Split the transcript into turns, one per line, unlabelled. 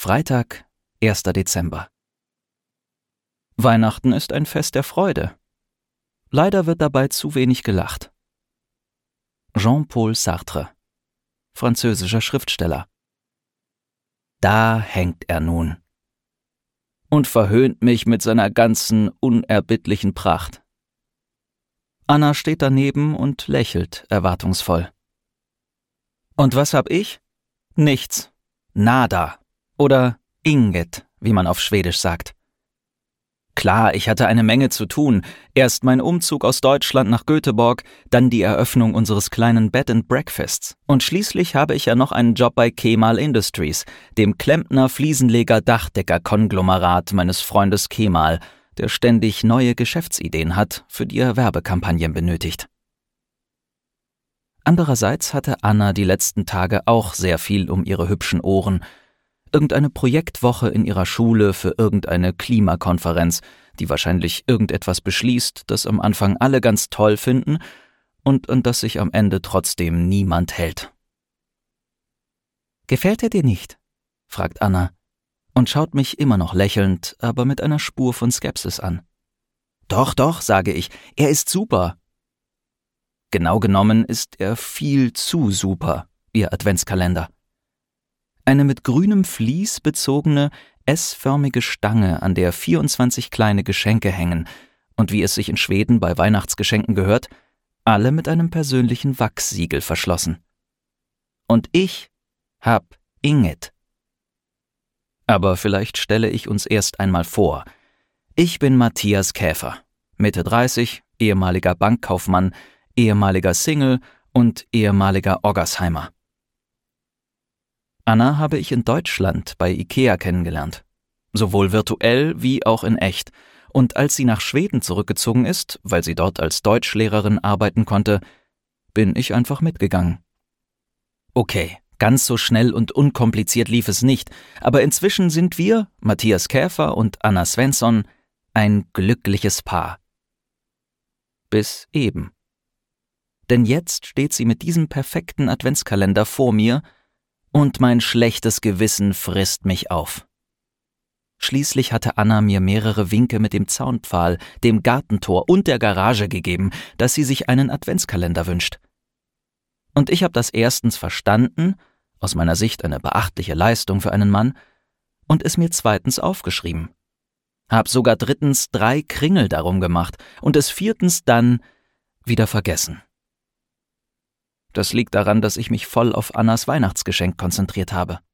Freitag, 1. Dezember. Weihnachten ist ein Fest der Freude. Leider wird dabei zu wenig gelacht. Jean-Paul Sartre, französischer Schriftsteller. Da hängt er nun und verhöhnt mich mit seiner ganzen unerbittlichen Pracht. Anna steht daneben und lächelt erwartungsvoll. Und was hab ich? Nichts. Nada. Oder inget, wie man auf Schwedisch sagt. Klar, ich hatte eine Menge zu tun. Erst mein Umzug aus Deutschland nach Göteborg, dann die Eröffnung unseres kleinen Bed and Breakfasts. Und schließlich habe ich ja noch einen Job bei Kemal Industries, dem Klempner-Fliesenleger-Dachdecker-Konglomerat meines Freundes Kemal, der ständig neue Geschäftsideen hat, für die er Werbekampagnen benötigt. Andererseits hatte Anna die letzten Tage auch sehr viel um ihre hübschen Ohren. Irgendeine Projektwoche in ihrer Schule für irgendeine Klimakonferenz, die wahrscheinlich irgendetwas beschließt, das am Anfang alle ganz toll finden und an das sich am Ende trotzdem niemand hält. »Gefällt er dir nicht?« fragt Anna und schaut mich immer noch lächelnd, aber mit einer Spur von Skepsis an. »Doch«, sage ich, »er ist super.« Genau genommen ist er viel zu super, ihr Adventskalender. Eine mit grünem Vlies bezogene, S-förmige Stange, an der 24 kleine Geschenke hängen und wie es sich in Schweden bei Weihnachtsgeschenken gehört, alle mit einem persönlichen Wachssiegel verschlossen. Und ich hab inget. Aber vielleicht stelle ich uns erst einmal vor. Ich bin Matthias Käfer, Mitte 30, ehemaliger Bankkaufmann, ehemaliger Single und ehemaliger Oggersheimer. Anna habe ich in Deutschland bei IKEA kennengelernt, sowohl virtuell wie auch in echt, und als sie nach Schweden zurückgezogen ist, weil sie dort als Deutschlehrerin arbeiten konnte, bin ich einfach mitgegangen. Okay, ganz so schnell und unkompliziert lief es nicht, aber inzwischen sind wir, Matthias Käfer und Anna Svensson, ein glückliches Paar. Bis eben. Denn jetzt steht sie mit diesem perfekten Adventskalender vor mir und mein schlechtes Gewissen frisst mich auf. Schließlich hatte Anna mir mehrere Winke mit dem Zaunpfahl, dem Gartentor und der Garage gegeben, dass sie sich einen Adventskalender wünscht. Und ich habe das erstens verstanden, aus meiner Sicht eine beachtliche Leistung für einen Mann, und es mir zweitens aufgeschrieben. Hab sogar drittens 3 Kringel darum gemacht und es viertens dann wieder vergessen. Das liegt daran, dass ich mich voll auf Annas Weihnachtsgeschenk konzentriert habe.